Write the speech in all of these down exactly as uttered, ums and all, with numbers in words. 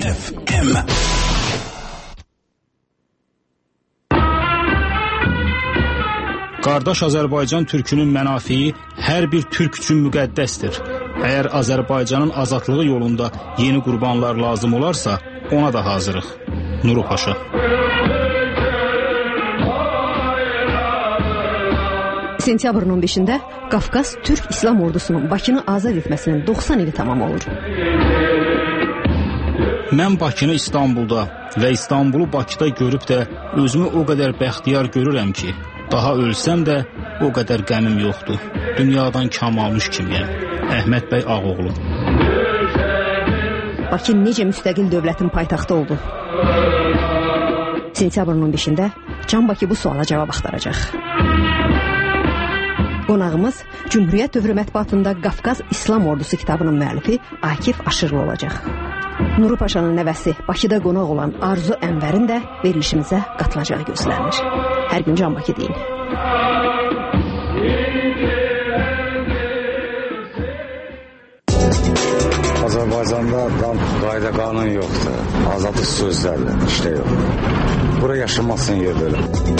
F M. Qardaş Azərbaycan türkünün mənafiyi hər bir türk üçün müqəddəsdir. Əgər Azərbaycanın azadlığı yolunda yeni qurbanlar lazım olarsa, ona da hazırıq. Nuru Paşa. Sentyabrın on beşində Qafqaz Türk İslam Ordusunun Bakını azad etməsinin doxsan ili tamam olur. Mən Bakını İstanbulda və İstanbulu Bakıda görüb də özümü o qədər bəxtiyar görürəm ki, daha ölsəm də o qədər qəmim yoxdur. Dünyadan kam almış kimiyəm. Əhməd bəy Ağoğlu. Bakı necə müstəqil dövlətin paytaxtı oldu? Sentyabrın on beşində Can Bakı bu suala cavab axtaracaq. Qonağımız Cümhuriyyət dövrü mətbuatında Qafqaz İslam Ordusu kitabının müəllifi Akif Aşırlı olacaq. Nuru Paşanın nəvəsi Bakıda qonaq olan Arzu Ənvərin də verilişimizə qatılacağı gözlənilir. Hər gün Can Bakı deyin. Azərbaycanda qayda qanun yoxdur. Azadlıq sözlərdir, işte yox. Bura yaşamasın yer belə.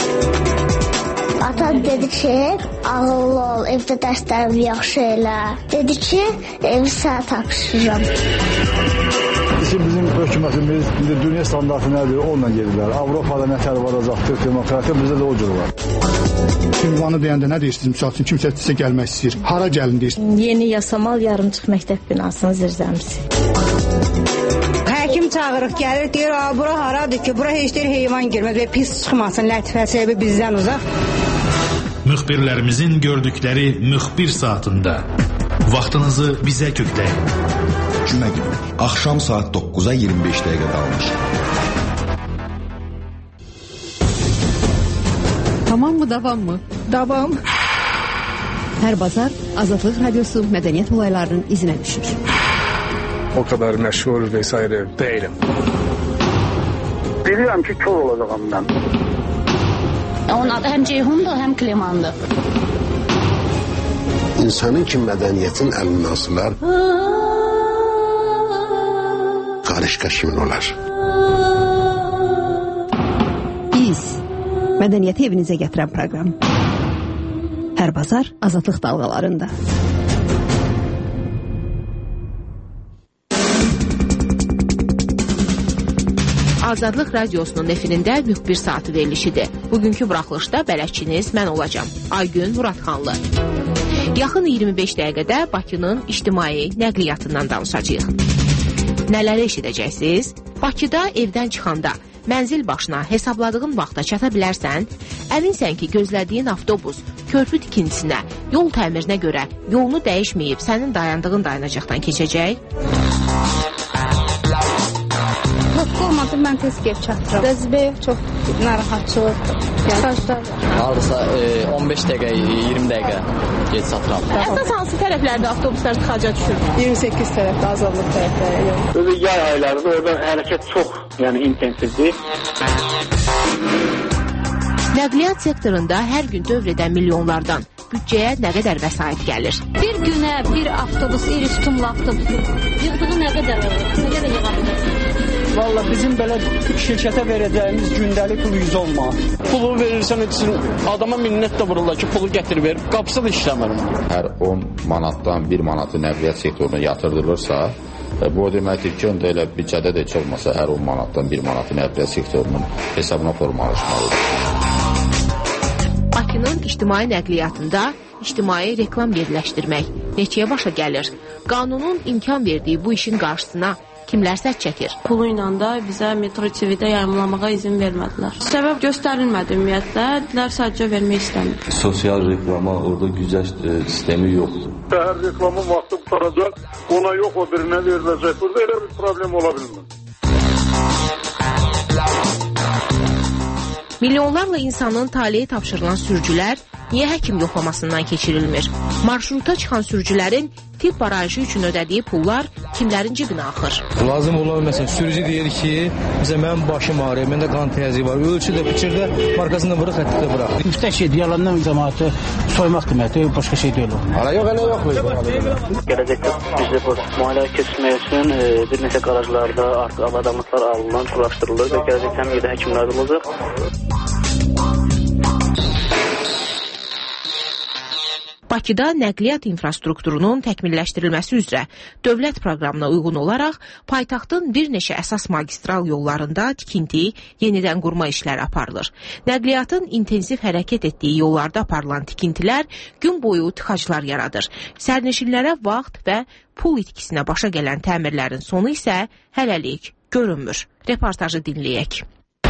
Ata dedi ki, ağıllı ol, evdə dərslərimi yaxşı elə. Dedi ki, evi sənə tapşırıram. Bizim hökumətimiz dünya standartı nədir, onunla gedirlər. Avropada nətər varacaqdır, demokratiya bizdə də o cür var. Ünvanı deyəndə nə deyirsiniz? Misal üçün kimsə sizə gəlmək istəyir. Hara gəlin deyirsiniz? Yeni Yasamal yarımçıq məktəb binasının zirzəmisi. Həkim çağırıq, gəlir, deyir, bura haradır ki, bura heç deyir heyvan girməz və pis çıxmasın, lətifəsi bizdən uzaq. Müxbirlərimizin gördükləri müxbir saatında vaxtınızı bizə kökləyin. Cümə günü, axşam saat doqquza iyirmi beş dəqiqə qalmış. Tamam mı, davam mı? Davam. Hər bazar Azadlıq Radiosu mədəniyyət olaylarının izinə düşür. O kadar məşhur vesaire değilim. Bilirəm ki, kör olacağım mən. Onun adı həm Ceyhundur, həm Klemandır. İnsanın ki mədəniyyətin əlindən asılar, qarışqa kimin olar? Biz mədəniyyəti evinizə gətirən proqram. Hər bazar Azadlıq dalğalarında. Azadlıq Radiosunun efirində müxbir saatı verilişidir. Bugünkü buraxılışda bələdçiniz mən olacağım. Aygün Muradxanlı. Yaxın iyirmi beş dəqiqədə Bakının ictimai nəqliyyatından danışacağıq. Nələri eşidəcəksiniz? Bakıda evdən çıxanda mənzil başına hesabladığın vaxta çata bilərsən, əminsən ki, gözlədiyin avtobus körpü tikintisinə, yol təmirinə görə yolunu dəyişməyib sənin dayandığın dayanacaqdan keçəcək. Yoxsa olmadı, mən tez gəlib çatıram. Rəzbə çox narahatçılıqdır. Hardasa on beş dəqiqə, iyirmi dəqiqə gec çatıram. Əsas hansı tərəflərdə avtobuslar tıxaca düşür? iyirmi səkkiz tərəfdə, Azadlıq tərəfdə. Özü yay aylarında orada hərəkət çox, yəni intensivdir. Nəqliyyat sektorunda hər gün dövr edən milyonlardan büdcəyə nə qədər vəsait gəlir? Bir günə bir avtobus, iri tutumlu avtobus yığdığı nə qədər olur? Nə qədər yığa bilərsiniz? Valla bizim belə şirkətə verəcəyimiz gündəlik pul yüz on manat. Pulu verirsən üçün adama minnət də vururlar ki, pulu gətir ver. Qapısı da işləmir. Hər on manatdan bir manatı nəqliyyat sektoruna yatırdılırsa, bu o deməkdir ki, onda elə büdcədə də heç olmasa hər on manatdan bir manatı nəqliyyat sektorunun hesabına formalaşmalıdır. Bakının ictimai nəqliyyatında ictimai reklam yerləşdirmək neçəyə başa gəlir? Qanunun imkan verdiyi bu işin qarşısına kimlər səs çəkir? Pulu ilə də bizə Metro T V-də yayımlamağa izin vermədilər. Səbəb göstərilmədi ümumiyyətlə, dilər sadəcə vermək istəmir. Sosial reklama orada güzəşt e, sistemi yoxdur. Hər reklamın vaxtı qutaracaq, ona yox o birinə veriləcək. Burada elə bir problem ola bilmir. Milyonlarla insanın taleyi tapşırılan sürücülər niyə həkim yoxlamasından keçirilmir? Marşruta çıxan sürücülərin tibb barajı üçün ödədiyi pullar kimlərin cibinə axır? Lazım olan məsələn sürücü deyir ki, bizə mənim başım ağrıyor, məndə qan təzyiqi var. Ölçü də biçirdə markasından vuraq, xəttdə vuraq. Üstə şey yalandan cəmaatı soymaq deməkdir, başqa şey deyil o. Ana yox, ana yox. Gələcəkdə bizi bu müayinə keçmək üçün e, bir neçə qarajlarda artıq avadanlıqlar alınır, quraşdırılır və gələcəkdə həm yerdə həkimlər olacaq. Bakıda nəqliyyat infrastrukturunun təkmilləşdirilməsi üzrə dövlət proqramına uyğun olaraq paytaxtın bir neçə əsas magistral yollarında tikinti, yenidən qurma işləri aparılır. Nəqliyyatın intensiv hərəkət etdiyi yollarda aparılan tikintilər gün boyu tıxaclar yaradır. Sərnişinlərə vaxt və pul itkisinə başa gələn təmirlərin sonu isə hələlik görünmür. Reportajı dinləyək.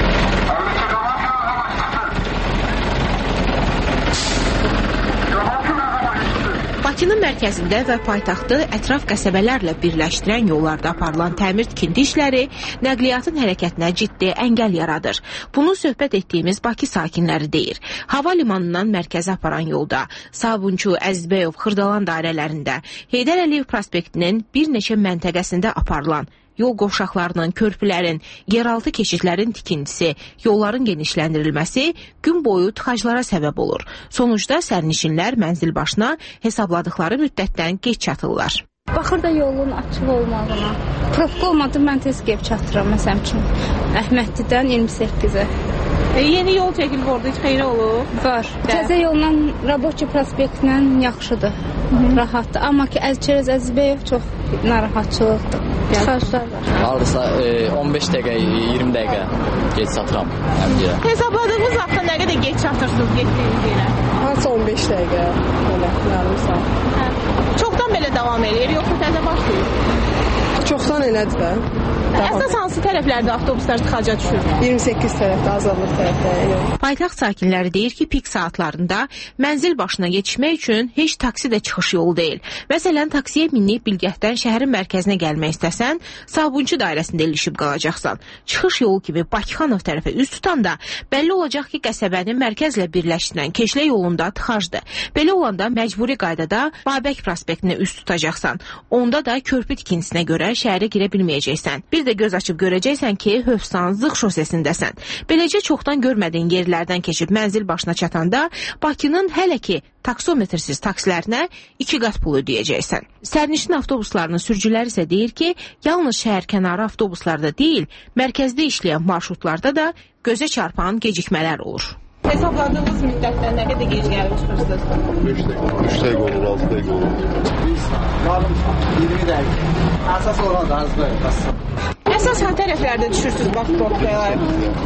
Bakının mərkəzində və paytaxtı ətraf qəsəbələrlə birləşdirən yollarda aparılan təmir tikinti işləri nəqliyyatın hərəkətinə ciddi əngəl yaradır. Bunu söhbət etdiyimiz Bakı sakinləri deyir. Hava limanından mərkəzə aparan yolda, Sabunçu, Əzizbəyov, Xırdalan dairələrində, Heydər Əliyev prospektinin bir neçə məntəqəsində aparılan yol qovşaqlarının, körpülərin, yeraltı keçidlərin tikintisi, yolların genişləndirilməsi gün boyu tıxaclara səbəb olur. Sonuçda sərnişinlər mənzil başına hesabladıkları müddətdən geç çatırlar. Baxır da yolun açıq olmağına. Probka olmadı, mən tez gəlib çatıram, məsələn üçün. Əhmədlidən iyirmi səkkizə. E, yeni yol çəkilib orada, heç xeyri olur? Var. Təzə yolla Raboçi prospektlə yaxşıdır, Hı-hı. rahatdır. Amma ki, Əzçərəz Əzizbəyov çox narahatçılıqdır. Tıxaclar var. Hardasa e, on beş dəqiqə, iyirmi dəqiqə geç çatıram həmgirə. Hesabladığınız vaxtda nə qədər geç çatırsınız getdiyiniz yerə? Hansı on beş dəqiqə, belə, yarım saat. Hə. Çoxdan belə davam edir, yoxsa təzə başlayır? Çoxdan elədir də. Əsas hansı tərəflərdə avtobuslar tıxaca düşür? iyirmi səkkiz tərəfdə, Azadlıq tərəfdə yox. Paytaxt sakinləri deyir ki, pik saatlarında mənzil başına yetişmək üçün heç taksi də çıxış yolu deyil. Məsələn, taksiyə minib Bilgəhdən şəhərin mərkəzinə gəlmək istəsən, Sabunçu dairəsində ilişib qalacaqsan. Çıxış yolu kimi Bakıxanov tərəfə üz tutanda bəlli olacaq ki, qəsəbənin mərkəzlə birləşdirən Keşlə yolunda tıxacdır. Belə olanda məcburi qaydada Babək prospektinə üz tutacaqsan. Onda da körpü tikintisinə görə şəhərə girə bilməyəcəksən. Bir də göz açıb görəcəksən ki, Hövsan, Zıq şosesindəsən. Beləcə çoxdan görmədiyin yerlərdən keçib mənzil başına çatanda Bakının hələ ki taksometrsiz taksilərinə iki qat pul ödəyəcəksən. Sərnişin avtobuslarının sürücüləri isə deyir ki, yalnız şəhər kənarı avtobuslarda deyil, mərkəzdə işləyən marşrutlarda da gözə çarpan gecikmələr olur. Hesabladığınız müddətdən nə qədər gec gəlib çıxırsınız? beş dəqiqə, üç dəqiqə olur, altı dəqiqə olur. Biz yarım iyirmi dəqiqə. Əsas olan da azdır. Əsas hansı tərəflərdə düşürsünüz bax probkalar?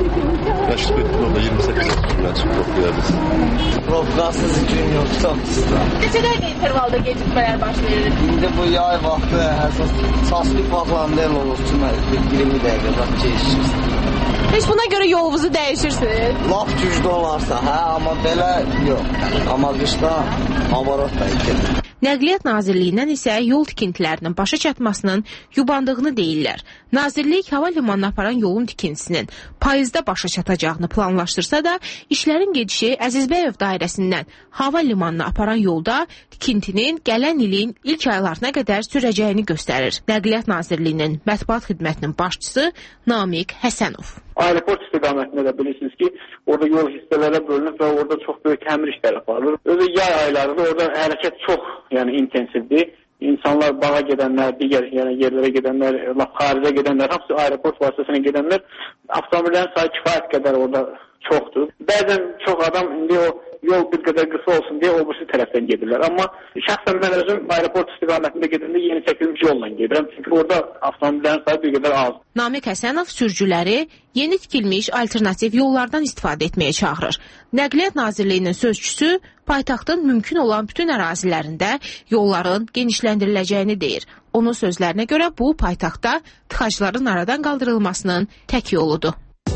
Yaşlı burada iyirmi səkkiz dəqiqə çıxıb probkalardasınız. Probkasız gün yox, tutaqsızda. Neçə dəqiqə intervalda gecikmələr başlayır? İndi bu yay vaxtı əsas saslı bağlandı olur ki, iyirmi dəqiqə bax keçirsiniz. Heç buna görə yolunuzu dəyişirsiniz? Laf güclü olarsa, hə, amma belə yox. Amma qışda avarot da ikən. Nəqliyyat Nazirliyindən isə yol tikintilərinin başa çatmasının yubandığını deyirlər. Nazirlik hava limanına aparan yolun tikintisinin payızda başa çatacağını planlaşdırsa da, işlərin gedişi Əzizbəyov dairəsindən hava limanına aparan yolda tikintinin gələn ilin ilk aylarına qədər sürəcəyini göstərir. Nəqliyyat Nazirliyinin mətbuat xidmətinin başçısı Namiq Həsənov. Aeroport istiqamətində də bilirsiniz ki, orada yol hissələrə bölünüb və orada çox böyük təmir işləri aparılır. Özü yay aylarında orada hərəkət çox, yəni intensivdir. İnsanlar bağa gedənlər, digər yəni yerlərə gedənlər, lap xaricə gedənlər, hamısı aeroport vasitəsilə gedənlər, avtomobillərin sayı kifayət qədər orada çoxdur. Bəzən çox adam indi o yol bir qədər qısa olsun deyə o birisi tərəfdən gedirlər. Amma şəxsən mən özüm aeroport istiqamətində gedəndə yeni çəkilmiş yolla gedirəm. Çünki orada avtomobillərin sayı bir qədər az. Namiq Həsənov sürücüləri yeni tikilmiş alternativ yollardan istifadə etməyə çağırır. Nəqliyyat Nazirliyinin sözçüsü paytaxtın mümkün olan bütün ərazilərində yolların genişləndiriləcəyini deyir. Onun sözlərinə görə bu paytaxtda tıxacların aradan qaldırılmasının tək yoludur.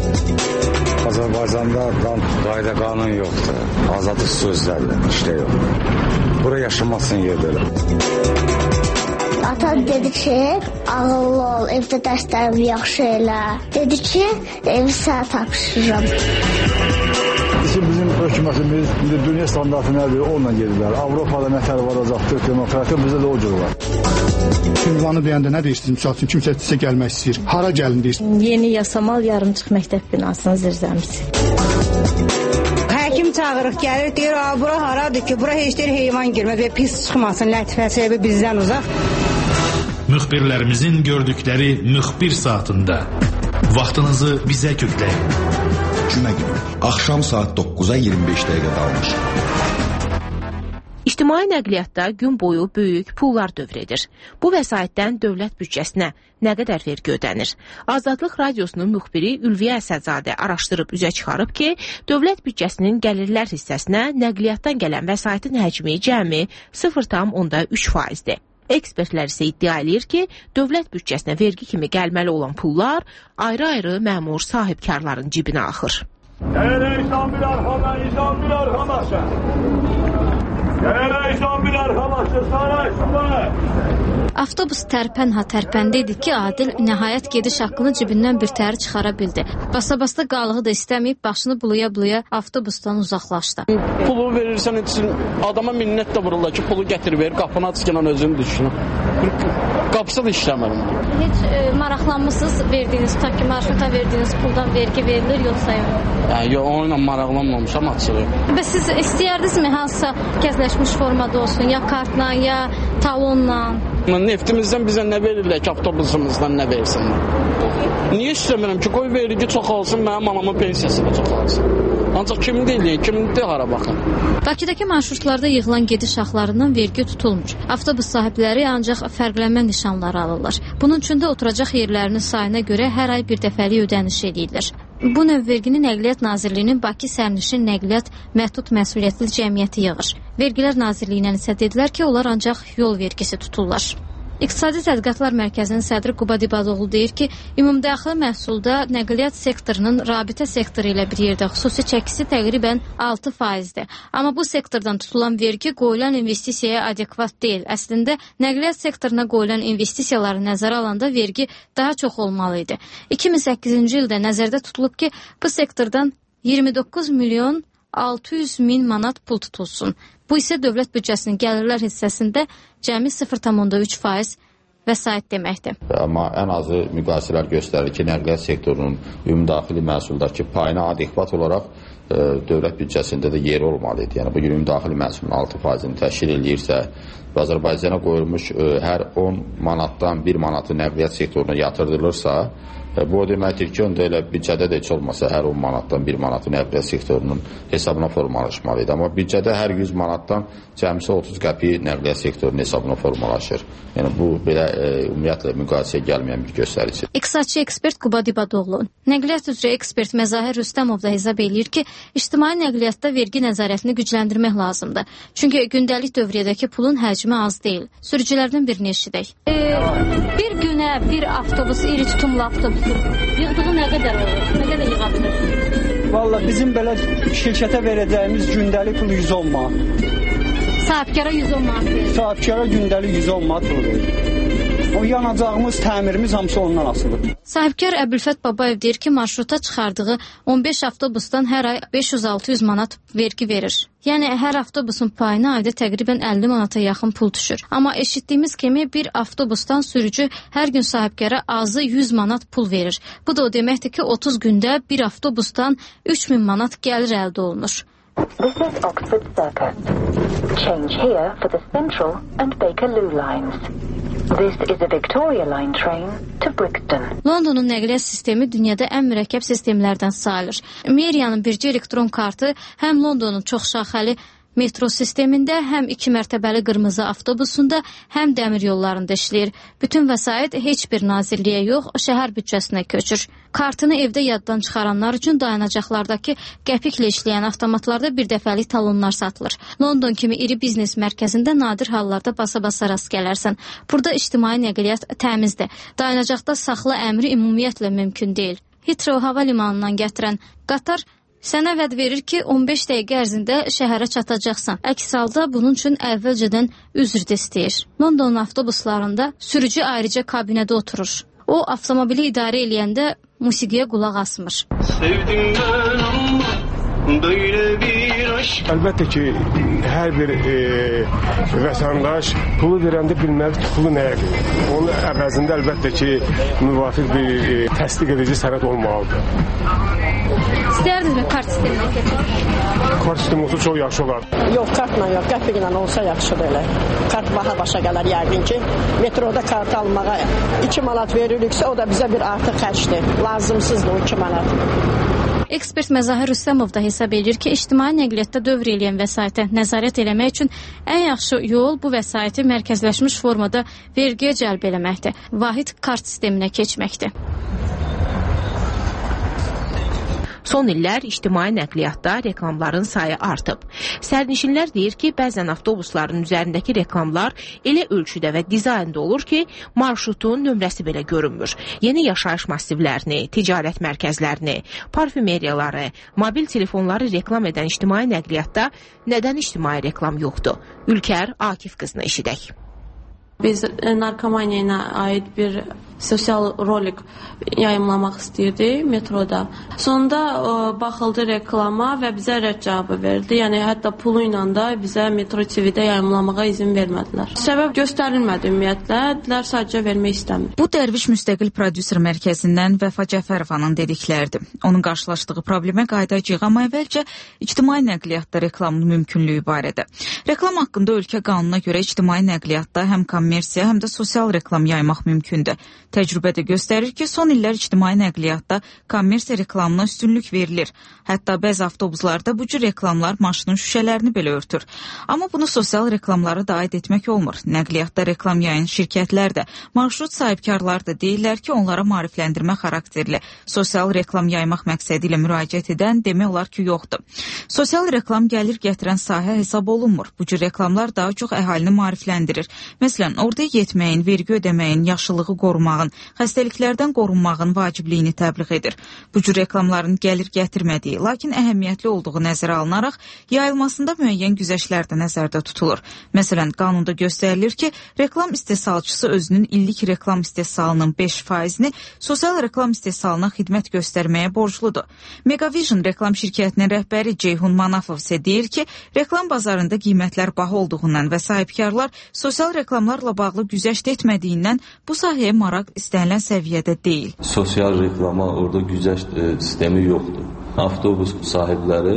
Azərbaycanda qayda qanun yoxdur. Azadlıq sözlərlə işlə yox. Bura yaşamazsın yer belə. Ata dedi ki, ağıllı ol, evdə dərslərimi yaxşı elə. Dedi ki, evi sənə tapşırıram. Bizim Hökumətimiz indi dünya standartı nədir, onunla gedirlər. Avropada nətər varacaqdır, demokratiya bizdə də o cür var. Ünvanı deyəndə nə deyirsiniz? Misal üçün kimsə sizə gəlmək istəyir. Hara gəlin deyirsiniz? Yeni Yasamal yarımçıq məktəb binasının zirzəmisi. Həkim çağırıq gəlir, deyir, bura haradır ki, bura heç deyir heyvan girməz və pis çıxmasın, lətifəsi bizdən uzaq. Müxbirlərimizin gördükləri müxbir saatında vaxtınızı bizə kökləyin. Cümə günü axşam saat doqquza iyirmi beş dəqiqə qalmış. İctimai nəqliyyatda gün boyu böyük pullar dövr edir. Bu vəsaitdən dövlət büdcəsinə nə qədər vergi ödənir? Azadlıq Radiosunun müxbiri Ülviyə Əsədzadə araşdırıb üzə çıxarıb ki, dövlət büdcəsinin gəlirlər hissəsinə nəqliyyatdan gələn vəsaitin həcmi cəmi sıfır tam onda üç faizdir. Ekspertlər isə iddia edir ki, dövlət büdcəsinə vergi kimi gəlməli olan pullar ayrı-ayrı məmur sahibkarların cibinə axır. Gələrək son bir arxama, son bir arxama. Gələrək son bir arxama, sonra sonra. Avtobus tərpən ha tərpəndə idi ki, Adil nəhayət gediş haqqını cibindən bir təri çıxara bildi. Basa-basa qalığı da istəməyib başını bulaya-bulaya avtobusdan uzaqlaşdı. Pulu verirsən üçün adama minnət də vururlar ki, pulu gətir ver, qapını açıqla özünü düşün. Qapısı da işləmir. Heç e, maraqlanmısınız verdiyiniz, tutaq ki, marşruta verdiyiniz puldan vergi verilir, yoxsa yox? Yəni, yox, onunla maraqlanmamışam, açığı. Və siz istəyərdinizmi hansısa gəzləşmiş formada olsun, ya kartla, ya talonla? Neftimizdən bizə nə verirlər ki, avtobusumuzdan nə versinlər? Niyə istəmirəm ki, qoy vergi çoxalsın, mənim anamın pensiyası da çoxalsın. Ancaq kimin deyilir, kimin deyil hara baxın. Bakıdakı marşrutlarda yığılan gediş haqlarından vergi tutulmur. Avtobus sahibləri ancaq fərqlənmə nişanları alırlar. Bunun üçün də oturacaq yerlərinin sayına görə hər ay bir dəfəlik ödəniş edirlər. Bu növ vergini Nəqliyyat Nazirliyinin Bakı Sərnişin Nəqliyyat Məhdud Məsuliyyətli Cəmiyyəti yığır. Vergilər Nazirliyindən isə dedilər ki, onlar ancaq yol vergisi tuturlar. İqtisadi Tədqiqatlar Mərkəzinin sədri Quba Dibadoğlu deyir ki, ümumdaxili məhsulda nəqliyyat sektorunun rabitə sektoru ilə bir yerdə xüsusi çəkisi təqribən altı faizdir. Amma bu sektordan tutulan vergi qoyulan investisiyaya adekvat deyil. Əslində, nəqliyyat sektoruna qoyulan investisiyaları nəzərə alanda vergi daha çox olmalı idi. iki min səkkizinci ildə nəzərdə tutulub ki, bu sektordan iyirmi doqquz milyon altı yüz min manat pul tutulsun. Bu isə dövlət büdcəsinin gəlirlər hissəsində cəmi sıfır tam onda üç faiz vəsait deməkdir. Amma ən azı müqayisələr göstərir ki, nəqliyyat sektorunun ümumdaxili məhsuldakı payına adekvat olaraq e, dövlət büdcəsində də yeri olmalı idi. Yəni, bugün ümumdaxili məhsulun altı faizini təşkil edirsə, Azərbaycana qoyulmuş e, hər on manatdan bir manatı nəqliyyat sektoruna yatırdılırsa, bu o deməkdir ki, onda elə büdcədə də heç olmasa hər on manatdan bir manatı nəqliyyat sektorunun hesabına formalaşmalıydı. Amma büdcədə hər yüz manatdan cəmisi otuz qəpi nəqliyyat sektorunun hesabına formalaşır. Yəni bu belə e, ümumiyyətlə müqayisəyə gəlməyən bir göstərici. İqtisadçı ekspert Quba Dibadoğlu. Nəqliyyat üzrə ekspert Məzahir Rüstəmov da hesab eləyir ki, ictimai nəqliyyatda vergi nəzarətini gücləndirmək lazımdır. Çünki gündəlik dövriyyədəki pulun həcmi az deyil. Sürücülərdən birini eşidək. E, bir günə bir avtobus, iri tutumlu avtobus yığdığı nə qədər olur? Nə qədər yığa bilir? Valla bizim belə şirkətə verəcəyimiz gündəlik pul yüz on manat. Sahibkara yüz on manat verir. Sahibkara gündəlik yüz on manat pul verir. O yanacağımız, təmirimiz hamısı ondan asılıdır. Sahibkar Əbülfət Babayev deyir ki, marşruta çıxardığı on beş avtobusdan hər ay beş yüz altı yüz manat vergi verir. Yəni, hər avtobusun payına ayda təqribən əlli manata yaxın pul düşür. Amma eşitdiyimiz kimi bir avtobusdan sürücü hər gün sahibkara azı yüz manat pul verir. Bu da o deməkdir ki, otuz gündə bir avtobusdan üç min manat gəlir əldə olunur. This is Oxford Circus. Change here for the Central and Bakerloo lines. This is a Victoria Line train to Brixton. Londonun nəqliyyat sistemi dünyada ən mürəkkəb sistemlərdən sayılır. Meriyanın bircə elektron kartı həm Londonun çoxşaxəli metro sistemində, həm iki mərtəbəli qırmızı avtobusunda, həm dəmir yollarında işləyir. Bütün vəsait heç bir nazirliyə yox, şəhər büdcəsinə köçür. Kartını evdə yaddan çıxaranlar üçün dayanacaqlardakı qəpiklə işləyən avtomatlarda bir dəfəlik talonlar satılır. London kimi iri biznes mərkəzində nadir hallarda basa-basa rast gələrsən. Burada ictimai nəqliyyat təmizdir. Dayanacaqda saxla əmri ümumiyyətlə mümkün deyil. Heathrow hava limanından gətirən qatar sənə vəd verir ki, on beş dəqiqə ərzində şəhərə çatacaqsan. Əks halda bunun üçün əvvəlcədən üzr də istəyir. Londonun avtobuslarında sürücü ayrıca kabinədə oturur. O, avtomobili idarə eləyəndə musiqiyə qulaq asmır. Sevdim ben ama böyle bir aşk. Əlbəttə ki, hər bir e, vətəndaş pulu verəndə bilməlidir ki, pulu nəyə verir. Onun əvəzində əlbəttə ki, müvafiq bir e, təsdiq edici sənəd olmalıdır. İstəyirdinizmi kart sisteminə keçmək? Kart sistemi olsa çox yaxşı olar. Yox, kartla yox, qəpiklə olsa yaxşıdır elə. Kart baha başa gələr yəqin ki, metroda kart almağa iki manat veririksə, o da bizə bir artıq xərcdir. Lazımsızdır o iki manat. Ekspert Məzahir Rüstəmov da hesab edir ki, ictimai nəqliyyatda dövr eləyən vəsaitə nəzarət eləmək üçün ən yaxşı yol bu vəsaiti mərkəzləşmiş formada vergiyə cəlb eləməkdir. Vahid kart sisteminə keçməkdir. Son illər ictimai nəqliyyatda reklamların sayı artıb. Sərnişinlər deyir ki, bəzən avtobusların üzərindəki reklamlar elə ölçüdə və dizaynda olur ki, marşrutun nömrəsi belə görünmür. Yeni yaşayış massivlərini, ticarət mərkəzlərini, parfümeriyaları, mobil telefonları reklam edən ictimai nəqliyyatda nədən ictimai reklam yoxdur? Ülkər Akif qızını eşidək. Biz narkomaniya ilə aid bir sosial rolik yayımlamaq istəyirdik metroda. Sonunda ə, baxıldı reklama və bizə rədd cavabı verdi. Yəni hətta pulu ilə də bizə Metro T V-də yayımlamağa izin vermədilər. Səbəb göstərilmədi ümumiyyətlə, dedilər sadəcə vermək istəmir. Bu Dərviş Müstəqil Prodüser Mərkəzindən Vəfa Cəfərovanın dedikləridir. Onun qarşılaşdığı problemə qayıdacağıq, amma əvvəlcə ictimai nəqliyyatda reklamın mümkünlüyü barədə. Reklam haqqında ölkə qanununa görə ictimai nəqliyyatda həm kommersiya, həm də sosial reklam yaymaq mümkündür. Təcrübə də göstərir ki, son illər ictimai nəqliyyatda kommersiya reklamına üstünlük verilir. Hətta bəzi avtobuslarda bu cür reklamlar maşının şüşələrini belə örtür. Amma bunu sosial reklamlara da aid etmək olmur. Nəqliyyatda reklam yayan şirkətlər də, marşrut sahibkarları da deyirlər ki, onlara maarifləndirmə xarakterli sosial reklam yaymaq məqsədi ilə müraciət edən demək olar ki, yoxdur. Sosial reklam gəlir gətirən sahə hesab olunmur. Bu cür reklamlar daha çox əhalini maarifləndirir. Məsələn, orada yetməyin, vergi ödəməyin, yaşıllığı qorumağın, xəstəliklərdən qorunmağın vacibliyini təbliğ edir. Bu cür reklamların gəlir gətirmədiyi, lakin əhəmiyyətli olduğu nəzərə alınaraq yayılmasında müəyyən güzəştlər də nəzərdə tutulur. Məsələn, qanunda göstərilir ki, reklam istehsalçısı özünün illik reklam istehsalının beş faizini sosial reklam istehsalına xidmət göstərməyə borcludur. Megavision reklam şirkətinin rəhbəri Ceyhun Manafov isə deyir ki, reklam bazarında qiymətlər baha olduğundan və sahibkarlar sosial reklamlarla bağlı güzəşt etmədiyindən bu sahəyə maraq istənilən səviyyədə deyil. Sosial reklama orada güzəşt e, sistemi yoxdur. Avtobus sahibləri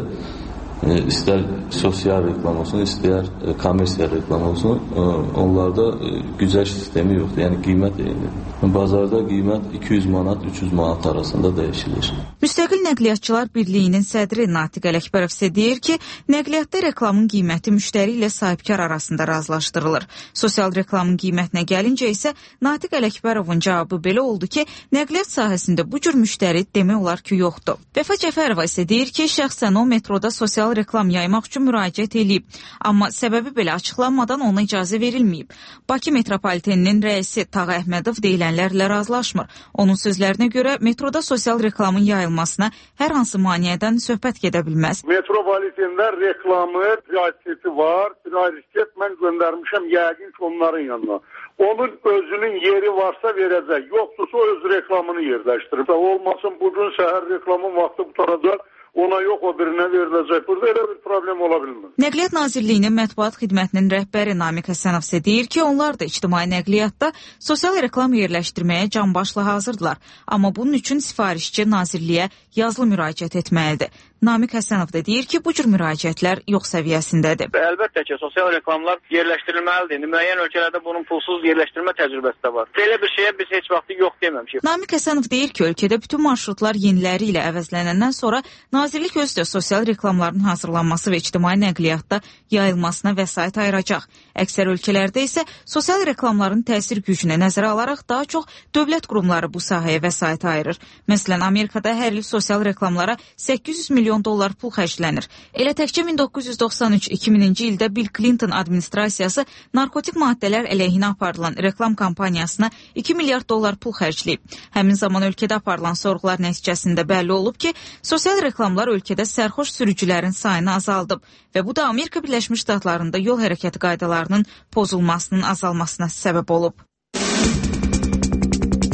e, istər sosial reklam olsun, istər e, kommersiya reklam olsun, e, onlarda e, güzəşt sistemi yoxdur. Yəni qiymət eynidir. Bazarda qiymət iki yüz manat, üç yüz manat arasında dəyişilir. Müstəqil Nəqliyyatçılar Birliyinin sədri Natiq Ələkbərov isə deyir ki, nəqliyyatda reklamın qiyməti müştəri ilə sahibkar arasında razılaşdırılır. Sosial reklamın qiymətinə gəlincə isə Natiq Ələkbərovun cavabı belə oldu ki, nəqliyyat sahəsində bu cür müştəri demək olar ki, yoxdur. Vəfa Cəfərova isə deyir ki, şəxsən o metroda sosial reklam yaymaq üçün müraciət edib, amma səbəbi belə açıqlanmadan ona icazə verilməyib. Bakı metropoliteninin rəisi Tağı Əhmədov deyilənlərlə razılaşmır. Onun sözlərinə görə metroda sosial reklamın yayılmasına hər hansı maneədən söhbət gedə bilməz. Metropolitində reklamı prioritet var. Prioritet mən göndərmişəm yəqin ki, onların yanına. Onun özünün yeri varsa verəcək. Yoxdursa öz reklamını yerləşdirib. Olmasın bugün səhər reklamın vaxtı qutaracaq. Ona yox, o birinə veriləcək. Burada elə bir problem ola bilmir. Nəqliyyat Nazirliyinin mətbuat xidmətinin rəhbəri Namiq Həsənov isə deyir ki, onlar da ictimai nəqliyyatda sosial reklam yerləşdirməyə canbaşla hazırdılar. Amma bunun üçün sifarişçi Nazirliyə yazılı müraciət etməlidir. Namiq Həsənov da deyir ki, bu cür müraciətlər yox səviyyəsindədir. Əlbəttə ki, sosial reklamlar yerləşdirilməlidir. İndi müəyyən ölkələrdə bunun pulsuz yerləşdirmə təcrübəsi də var. Belə bir şeyə biz heç vaxt yox deməmişik. Namiq Həsənov deyir ki, ölkədə bütün marşrutlar yeniləri ilə əvəzlənəndən sonra Nazirlik özü də sosial reklamların hazırlanması və ictimai nəqliyyatda yayılmasına vəsait ayıracaq. Əksər ölkələrdə isə sosial reklamların təsir gücünə nəzərə alaraq daha çox dövlət qurumları bu sahəyə vəsait ayırır. Məsələn, Amerikada hər il sosial reklamlara səkkiz yüz milyon dollar pul xərclənir. Elə təkcə min doqquz yüz doxsan üç iki minci ildə Bill Clinton administrasiyası narkotik maddələr əleyhinə aparılan reklam kampaniyasına iki milyard dollar pul xərcləyib. Həmin zaman ölkədə aparılan sorğular nəticəsində bəlli olub ki, sosial reklamlar ölkədə sərxoş sürücülərin sayını azaldıb və bu da Amerika Birləşmiş Ştatlarında yol hərəkəti qaydalarının pozulmasının azalmasına səbəb olub.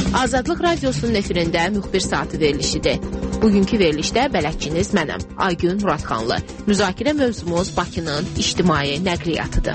Azadlıq Radiosunun efirində müxbir saatı verilişidir. Bugünkü verilişdə bələdçiniz mənəm, Aygün Muradxanlı. Müzakirə mövzumuz Bakının ictimai nəqliyatıdır.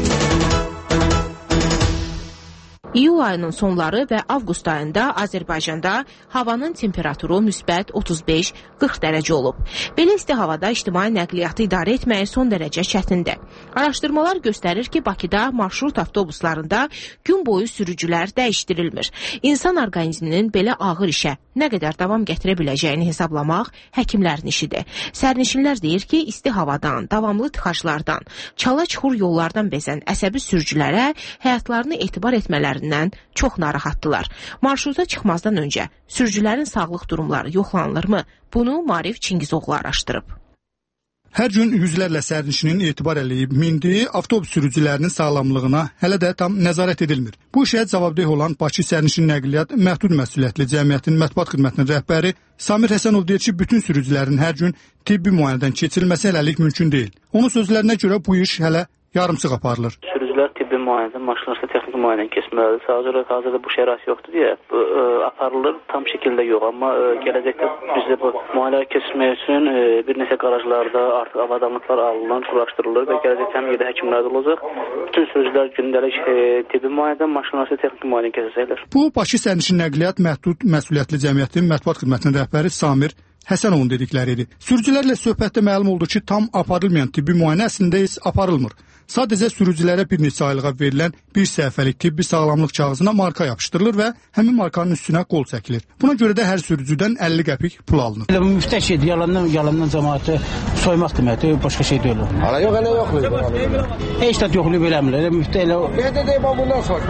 İyul ayının sonları və avqust ayında Azərbaycanda havanın temperaturu müsbət otuz beş qırx dərəcə olub. Belə isti havada ictimai nəqliyyatı idarə etməyi son dərəcə çətindir. Araşdırmalar göstərir ki, Bakıda marşrut avtobuslarında gün boyu sürücülər dəyişdirilmir. İnsan orqanizminin belə ağır işə nə qədər davam gətirə biləcəyini hesablamaq həkimlərin işidir. Sərnişinlər deyir ki, isti havadan, davamlı tıxaclardan, çala-çuxur yollardan bezən əsəbi sürücülərə həyatlarını etibar etmələri çox narahatdılar. Marşruta çıxmazdan öncə sürücülərin sağlıq durumları yoxlanılırmı? Bunu Maarif Çingizoğlu araşdırıb. Hər gün yüzlərlə sərnişinin etibar eləyib mindiyi avtobus sürücülərinin sağlamlığına hələ də tam nəzarət edilmir. Bu işə cavabdeh olan Bakı Sərnişin Nəqliyyat Məhdud Məsuliyyətli Cəmiyyətinin mətbuat xidmətinin rəhbəri Samir Həsənov deyir ki, bütün sürücülərin hər gün tibbi müayinədən keçirilməsi hələlik mümkün deyil. Onun sözlərinə görə bu iş hələ yarımçıq aparılır. Sürücülər tibbi müayinədən, maşınlarsa texniki müayinədən keçməlidir. Sadəcə hazırda bu şərait yoxdur deyə bu, ə, aparılır, tam şəkildə yox. Amma ə, gələcəkdə bizdə bu müayinəyə keçmək üçün ə, bir neçə qarajlarda artıq avadanlıqlar alınır, quraşdırılır və gələcəkdə həm yerdə həkimlər də olacaq. Bütün sürücülər gündəlik ə, tibbi müayinədən, maşınlarsa texniki müayinədən keçəcəklər. Bu Bakı Sərnişin Nəqliyyat Məhdud Məsuliyyətli Cəmiyyətinin mətbuat xidmətinin rəhbəri Samir Həsənovun dedikləridir. Sürücülərlə söhbətdə məlum oldu ki, tam aparılmayan tibbi müayinə əslində heç aparılmır. Sadəcə sürücülərə bir neçə aylığa verilən bir səhifəlik tibbi sağlamlıq kağızına marka yapışdırılır və həmin markanın üstünə qol çəkilir. Buna görə də hər sürücüdən əlli qəpik pul alınır. Elə bu müftəş şeydir, yalandan, yalandan cəmaatı soymaq deməkdir, başqa şey deyil. Hala yox, elə yoxlayır. Heç də yoxlayıb eləmirlər, elə müftə elə... Nə də deyib, bundan soç,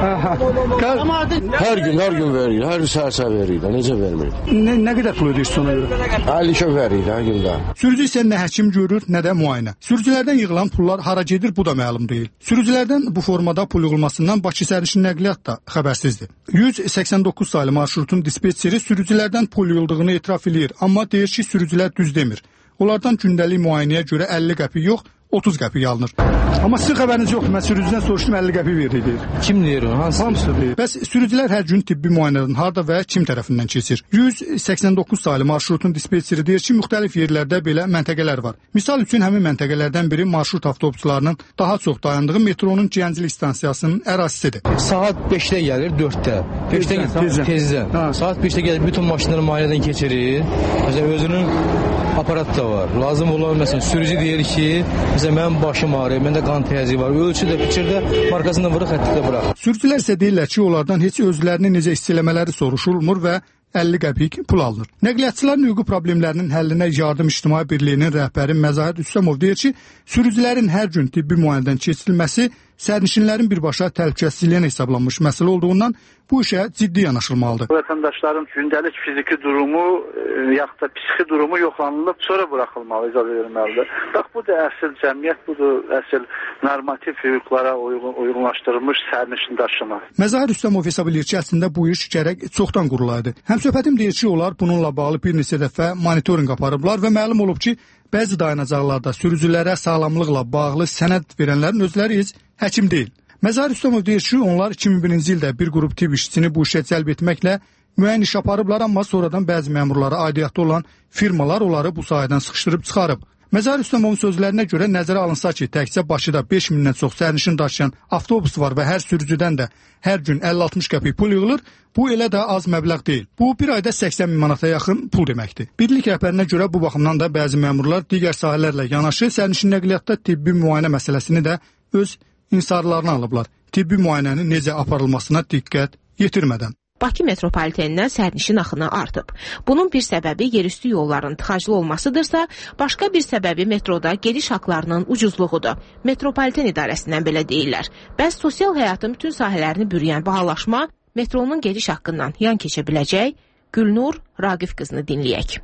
bundan. Hər gün, hər gün verir, hər səhər verir, necə vermir? Nə, nə qədər pul ödəyir sonra görə? əlli şöv verir, hər gündə. Sürücü isə nə həkim görür, nə də müayinə. Sürücülərdən yığılan pullar hara gedir, bu da məlum deyil. Sürücülərdən bu formada pul yığılmasından Bakı Sərnişin Nəqliyyat da xəbərsizdir. yüz səksən doqquz saylı marşrutun dispetçeri sürücülərdən pul yığıldığını etiraf edir, amma deyir ki, sürücülər düz demir. Onlardan gündəlik müayinəyə görə əlli qəpik yox, otuz qəpik alınır. Amma sizin xəbəriniz yoxdur. Mən sürücüdən soruşdum, əlli qəpik verir deyir. Kim deyir o? Hansı? Hamısı deyir. Bəs sürücülər hər gün tibbi müayinədən harda və kim tərəfindən keçir? yüz səksən doqquz saylı marşrutun dispetçeri deyir ki, müxtəlif yerlərdə belə məntəqələr var. Misal üçün həmin məntəqələrdən biri marşrut avtobuslarının daha çox dayandığı metronun Gənclik stansiyasının ərazisidir. Saat beşdə gəlir, dörddə. beşdə gəlir, tezdən. Saat beşdə gəlir, bütün maşınları müayinədən keçirir. Məsələn, özünün aparat da var. Lazım olan məsələn sürücü deyir ki, məsələn mənim başım ağrıyor, məndə qan təzyiqi var. Ölçü də biçirdə markasından vurub xəttdə burax. Sürücülər isə deyirlər ki, onlardan heç özlərini necə hiss eləmələri soruşulmur və əlli qəpik pul alınır. Nəqliyyatçıların hüquqi problemlərinin həllinə Yardım İctimai Birliyinin rəhbəri Məzahir Üstəmov deyir ki, sürücülərin hər gün tibbi müayinədən keçirilməsi sərnişinlərin birbaşa təhlükəsizliyinə hesablanmış məsələ olduğundan bu işə ciddi yanaşılmalıdır. Vətəndaşların gündəlik fiziki durumu, yaxud da psixi durumu yoxlanılıb, sonra buraxılmalı, icazə verilməlidir. Bax, bu da əsl cəmiyyət, budur əsl normativ hüquqlara uyğun, uyğunlaşdırılmış sərnişin daşıma. Məzahir Üstəmov hesab edir ki, əslində bu iş gərək çoxdan qurulaydı. Həmsöhbətim deyir ki, onlar bununla bağlı bir neçə dəfə monitorinq aparıblar və məlum olub ki, bəzi dayanacaqlarda sürücülərə sağlamlıqla bağlı sənəd verənlərin özləri heç həkim deyil. Məzahir Üstəmov deyir ki, onlar iki min birinci ildə bir qrup tibb işçisini bu işə cəlb etməklə müəyyən iş aparıblar, amma sonradan bəzi məmurlara aidiyyatı olan firmalar onları bu sahədən sıxışdırıb çıxarıb. Məzahir Üstəmovun sözlərinə görə nəzərə alınsa ki, təkcə Bakıda beş mindən çox sərnişin daşıyan avtobus var və hər sürücüdən də hər gün əlli altmış qəpik pul yığılır, bu elə də az məbləğ deyil. Bu bir ayda səksən min manata yaxın pul deməkdir. Birlik rəhbərinə görə bu baxımdan da bəzi məmurlar digər sahələrlə yanaşı sərnişin nəqliyyatda tibbi müayinə məsələsini də öz insarlarına alıblar. Tibbi müayinənin necə aparılmasına diqqət yetirmədən. Bakı metropolitenindən sərnişin axını artıb. Bunun bir səbəbi yerüstü yolların tıxaclı olmasıdırsa, başqa bir səbəbi metroda gediş haqlarının ucuzluğudur. Metropoliten idarəsindən belə deyirlər. Bəs sosial həyatın bütün sahələrini bürüyən bahalaşma metronun gediş haqqından yan keçə biləcək? Gülnur Raqif qızını dinləyək.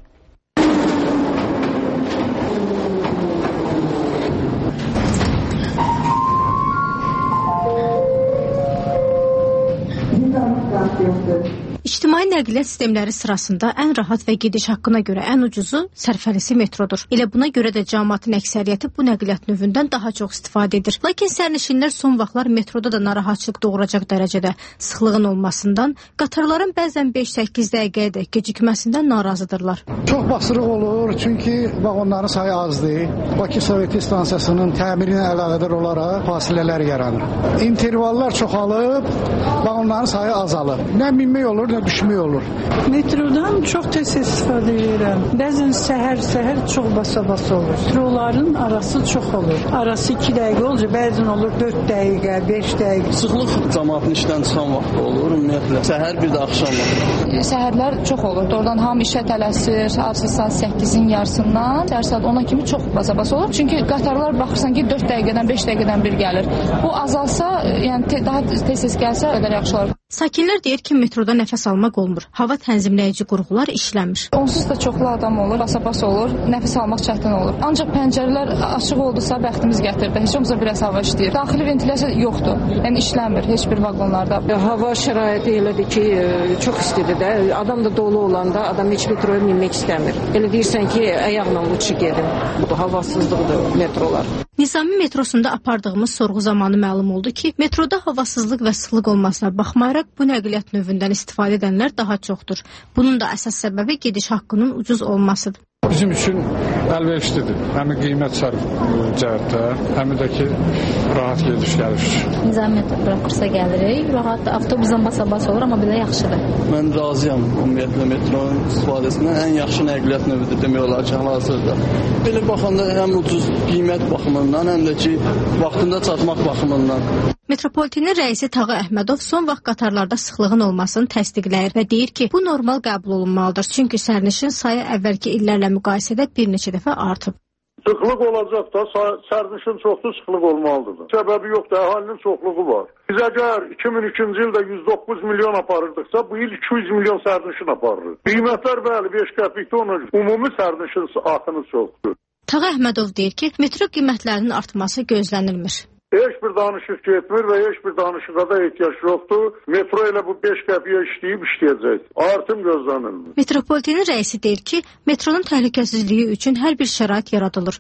İctimai nəqliyyat sistemləri sırasında ən rahat və gediş haqqına görə ən ucuzu, sərfəlisi metrodur. Elə buna görə də cəmiyyətin əksəriyyəti bu nəqliyyat növündən daha çox istifadə edir. Lakin sərnişinlər son vaxtlar metroda da narahatçılıq doğuracaq dərəcədə sıxlığın olmasından, qatarların bəzən beş səkkiz dəqiqəyə də gecikməsindən narazıdırlar. Çox basırıq olur, çünki vaqonların sayı azdır. Bakı Sovet stansiyasının təmiri ilə əlaqədar olaraq fasilələr yaranır. İntervallar çoxalıb, vaqonların sayı azalır. Nə minmək olur, nə düşmək olur. Metrodan çox tez istifadə edirəm. Bəzən səhər-səhər çox basa-basa olur. Metroların arası çox olur. Arası iki dəqiqə olacaq, bəzən olur dörd dəqiqə, beş dəqiqə. Sıxlıq cəmaatın işdən çıxan vaxt olur, ümumiyyətlə. Səhər bir də axşam vaxtı. Səhərlər çox olur. Oradan hamı işə tələsir, artıq saat səkkizin yarısından səhər saat ona kimi çox basa-basa olur. Çünki qatarlar baxırsan ki, dörd dəqiqədən, beş dəqiqədən bir gəlir. Bu azalsa, yəni te daha tez-tez gəlsə, qədər yaxşı olar. Sakinlər deyir ki, metroda nəfəs almaq olmur. Hava tənzimləyici qurğular işləmir. Onsuz da çoxlu adam olur, basa-basa olur, nəfəs almaq çətin olur. Ancaq pəncərələr açıq oldusa bəxtimiz gətirdi. Heç olmasa biraz hava işləyir. Daxili ventilyasiya yoxdur. Yəni işləmir heç bir vaqonlarda. Hava şəraiti elədir ki, çox istidir də. Adam da dolu olanda adam heç metroya minmək istəmir. Elə deyirsən ki, ayaqla uçu gedin. Bu havasızlıqdır metrolar. Nizami metrosunda apardığımız sorğu zamanı məlum oldu ki, metroda havasızlıq və sıxlıq olmasına baxmayaraq bu nəqliyyat növündən istifadə edənlər daha çoxdur. Bunun da əsas səbəbi gediş haqqının ucuz olmasıdır. Bizim üçün əlverişlidir. Həm qiymət sərf cəhətdə, həm də ki, rahat gediş gəlir. Nizami metro buraxırsa gəlirik, rahat avtobusdan basa-basa olur, amma belə yaxşıdır. Mən razıyam ümumiyyətlə metronun istifadəsindən. Ən yaxşı nəqliyyat növüdür demək olar ki, hal-hazırda. Belə baxanda həm ucuz qiymət baxımından, həm də ki, vaxtında çatmaq baxımından. Metropolitenin rəisi Tağı Əhmədov son vaxt qatarlarda sıxlığın olmasını təsdiqləyir və deyir ki, bu normal qəbul olunmalıdır. Çünki sərnişin sayı əvvəlki illərlə müqayisədə bir neçə dəfə artıb. Sıxlıq olacaq da, sərnişin çoxlu sıxlıq olmalıdır. Səbəbi yoxdur, əhalinin çoxluğu var. Biz əgər iki min ikinci ildə yüz doqquz milyon aparırdıqsa, bu il iki yüz milyon sərnişin aparırıq. Qiymətlər bəli beş qəpikdə onun ümumi sərnişin axını çoxdur. Tağı Əhmədov deyir ki, metro qiymətlərinin artması gözlənilmir. Heç bir danışıq getmir və heç bir danışığa da ehtiyac yoxdur. Metro ilə bu beş qəpiyə işləyib işləyəcək. Artım gözlənilmir. Metropolitenin rəisi deyir ki, metronun təhlükəsizliyi üçün hər bir şərait yaradılır.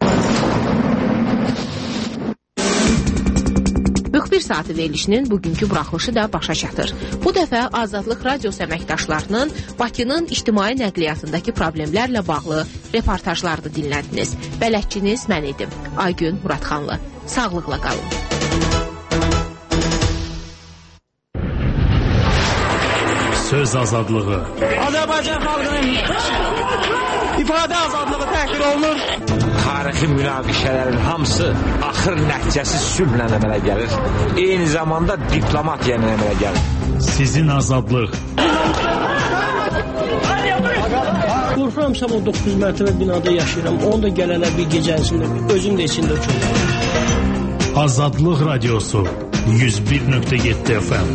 Müxbir saatı verilişinin bugünkü buraxılışı da başa çatır. Bu dəfə Azadlıq Radiosu əməkdaşlarının Bakının ictimai nəqliyyatındakı problemlərlə bağlı reportajlarını dinlədiniz. Bələdçiniz mən idim, Aygün Muradxanlı. Sağlıqla qalın. Söz azadlığı. Azərbaycan xalqının ifadə azadlığı təhqir olunur. Tarixi münaqişələrin hamısı axır nəticəsi sülhlə əmələ gəlir. Eyni zamanda diplomatiya ilə əmələ gəlir. Sizin azadlıq. Qorxuram sabah doqquz mərtəbə binada yaşayıram. Onu da gələnə bir gecəsində özüm də içində uçuram. Azadlıq Radiosu yüz bir nöqtə yeddi F M.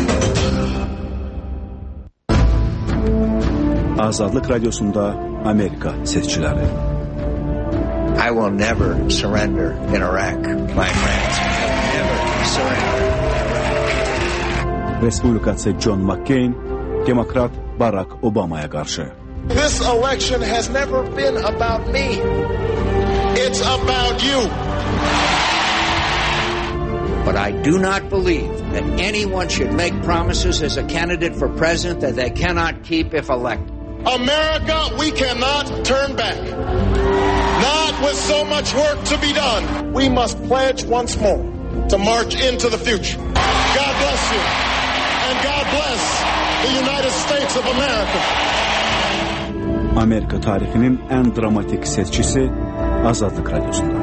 Azadlıq Radiosunda Amerika seçkiləri. I will never surrender in Iraq, my friends. Never surrender. Respublikatçı John McCain, Demokrat Barack Obama'ya qarşı. This election has never been about me. It's about you. But I do not believe that anyone should make promises as a candidate for president that they cannot keep if elected. America, we cannot turn back. Not with so much work to be done. We must pledge once more to march into the future. God bless you. And God bless the United States of America. Amerika tarixinin ən dramatik seçkisi Azadlıq Radiosunda.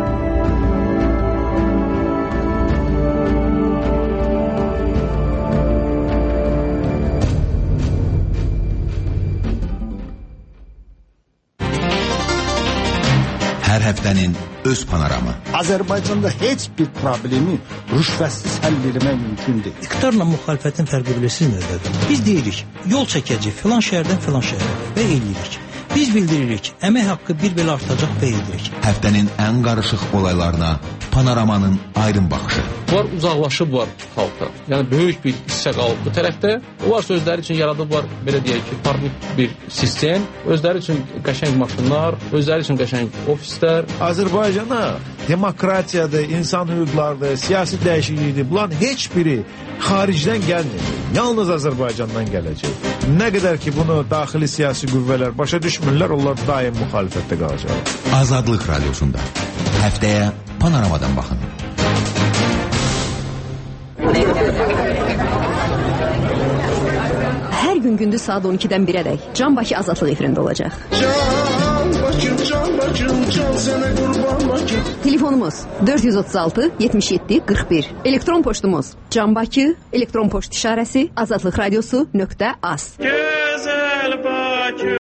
Hər həftənin öz panoramı. Azərbaycanda heç bir problemi rüşvətsiz həll etmək mümkün deyil. İqtidarla müxalifətin fərqi bilirsiniz nədədir? Biz deyirik, yol çəkəcək filan şəhərdən filan şəhərə və eləyirik. Biz bildiririk, əmək haqqı bir belə artacaq və edirik. Həftənin ən qarışıq olaylarına Panoramanın aydın baxışı. Bunlar uzaqlaşıblar xalqdan. Yəni böyük bir hissə qalıb bu tərəfdə. Onlar özləri üçün yaradıblar, belə deyək ki, farklı bir sistem. Özləri üçün qəşəng maşınlar, özləri üçün qəşəng ofislər. Azərbaycana demokratiyadır, insan hüquqlarıdır, siyasi dəyişiklikdir. Bunların heç biri xaricdən gəlmir. Yalnız Azərbaycandan gələcək. Nə qədər ki bunu daxili siyasi qüvvələr başa düşmürlər, onlar daim müxalifətdə qalacaq. Azadlıq Radiosunda həftəyə Panoramadan baxın. Hər gün gündüz saat on ikidən birədək Can Bakı Azadlıq efirində olacaq. Can Bakım, Can Bakım, Can sənə qurban Bakım. Telefonumuz dörd yüz otuz altı yetmiş yeddi qırx bir. Elektron poçtumuz Can Bakı, elektron poçt işarəsi azadlıqradiosu nöqtə az. Gözəl Bakı.